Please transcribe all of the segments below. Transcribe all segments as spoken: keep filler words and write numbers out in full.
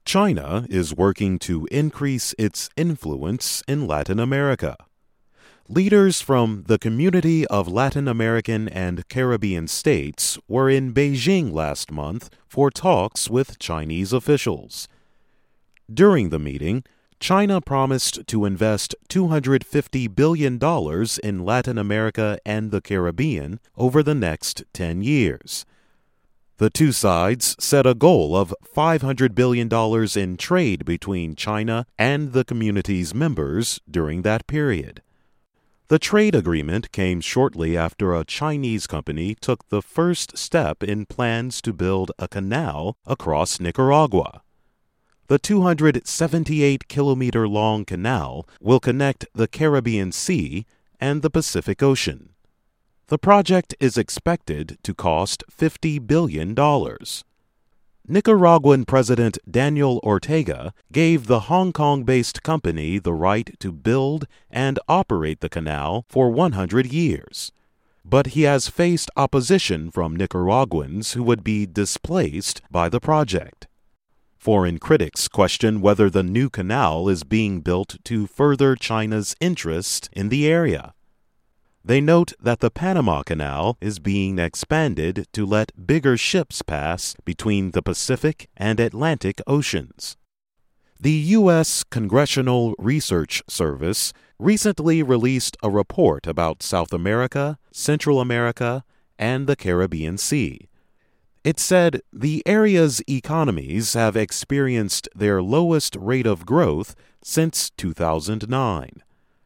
China is working to increase its influence in Latin America. Leaders from the Community of Latin American and Caribbean States were in Beijing last month for talks with Chinese officials. During the meeting, China promised to invest two hundred fifty billion dollars in Latin America and the Caribbean over the next ten years. The two sides set a goal of five hundred billion dollars in trade between China and the community's members during that period. The trade agreement came shortly after a Chinese company took the first step in plans to build a canal across Nicaragua. The two hundred seventy-eight kilometer long canal will connect the Caribbean Sea and the Pacific Ocean. The project is expected to cost fifty billion dollars. Nicaraguan President Daniel Ortega gave the Hong Kong-based company the right to build and operate the canal for one hundred years. But he has faced opposition from Nicaraguans who would be displaced by the project. Foreign critics question whether the new canal is being built to further China's interest in the area. They note that the Panama Canal is being expanded to let bigger ships pass between the Pacific and Atlantic Oceans. The U S Congressional Research Service recently released a report about South America, Central America, and the Caribbean Sea. It said the area's economies have experienced their lowest rate of growth since two thousand nine.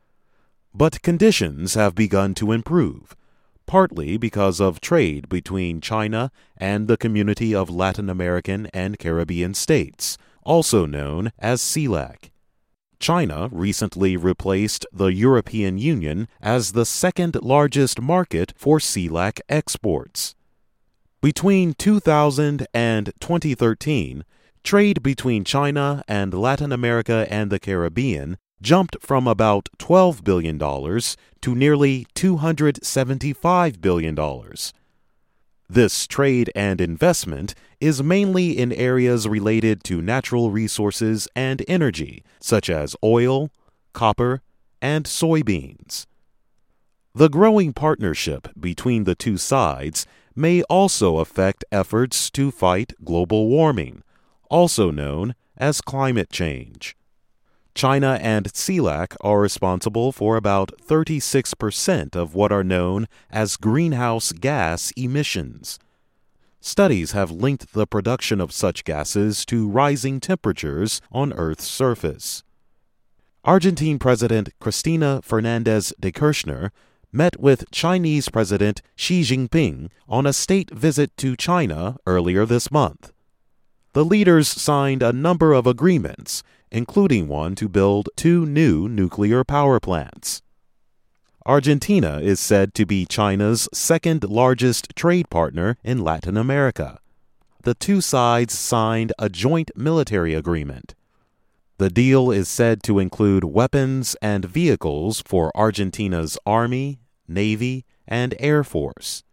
But conditions have begun to improve, partly because of trade between China and the Community of Latin American and Caribbean States, also known as CELAC. China recently replaced the European Union as the second largest market for CELAC exports. Between two thousand and twenty thirteen, trade between China and Latin America and the Caribbean jumped from about twelve billion dollars to nearly two hundred seventy-five billion dollars. This trade and investment is mainly in areas related to natural resources and energy, such as oil, copper, and soybeans. The growing partnership between the two sides may also affect efforts to fight global warming, also known as climate change. China and CELAC are responsible for about thirty-six percent of what are known as greenhouse gas emissions. Studies have linked the production of such gases to rising temperatures on Earth's surface. Argentine President Cristina Fernández de Kirchner met with Chinese President Xi Jinping on a state visit to China earlier this month. The leaders signed a number of agreements, including one to build two new nuclear power plants. Argentina is said to be China's second largest trade partner in Latin America. The two sides signed a joint military agreement. The deal is said to include weapons and vehicles for Argentina's Army, Navy, and Air Force.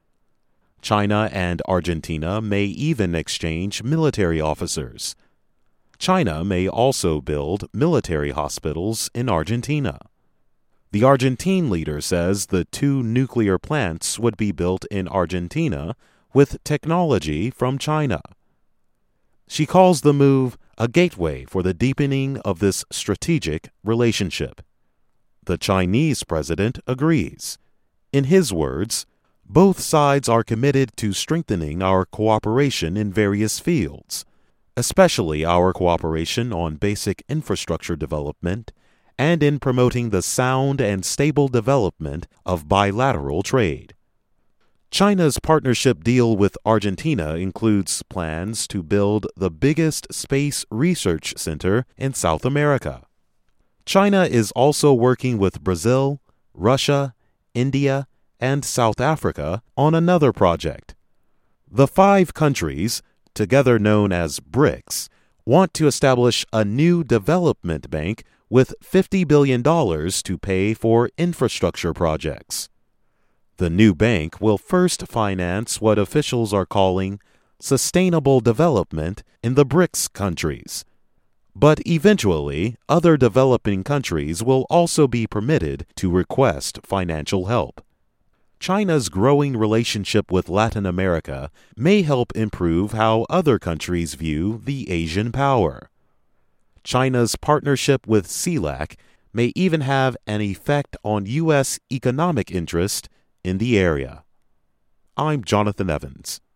China and Argentina may even exchange military officers. China may also build military hospitals in Argentina. The Argentine leader says the two nuclear plants would be built in Argentina with technology from China. She calls the move a gateway for the deepening of this strategic relationship. The Chinese president agrees. In his words, both sides are committed to strengthening our cooperation in various fields, especially our cooperation on basic infrastructure development and in promoting the sound and stable development of bilateral trade. China's partnership deal with Argentina includes plans to build the biggest space research center in South America. China is also working with Brazil, Russia, India, and South Africa on another project. The five countries, together known as BRICS, want to establish a new development bank with fifty billion dollars to pay for infrastructure projects. The new bank will first finance what officials are calling sustainable development in the BRICS countries. But eventually, other developing countries will also be permitted to request financial help. China's growing relationship with Latin America may help improve how other countries view the Asian power. China's partnership with CELAC may even have an effect on U S economic interest in the area. I'm Jonathan Evans.